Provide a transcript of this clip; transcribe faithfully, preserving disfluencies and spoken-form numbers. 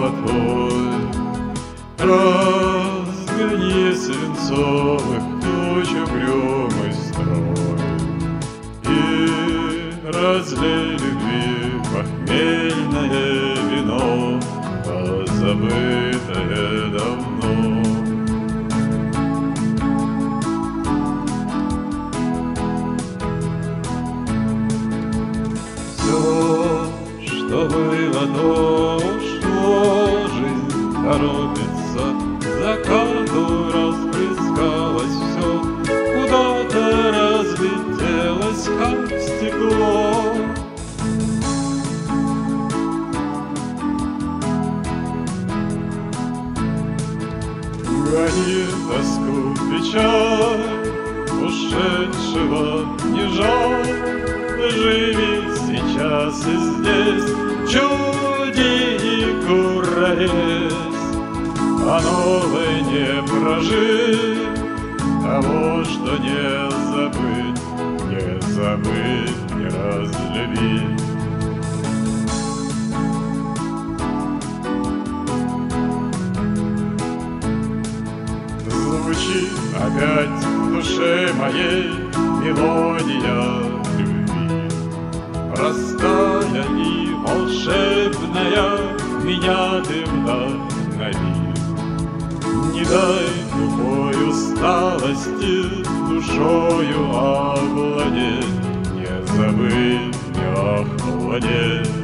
золотой. Разгони свинцовых туч угрюмый строй и разлей любви похмельное вино, позабытое давно. Все, что было, то ушло, жизнь торопится, к закату разбрызгалось все, куда-то разлетелось, как стекло. Гони тоску, печаль ушедшего не жаль. Живи сейчас и здесь, чуди и курорез, а новое не прожить, того, что не забыть, не забыть, не разлюбить. Звучит опять в душе моей мелодия любви, простая и волшебная, меня ты вдохнови. Не дай тупой усталости душою овладеть, не забыть, не охладеть.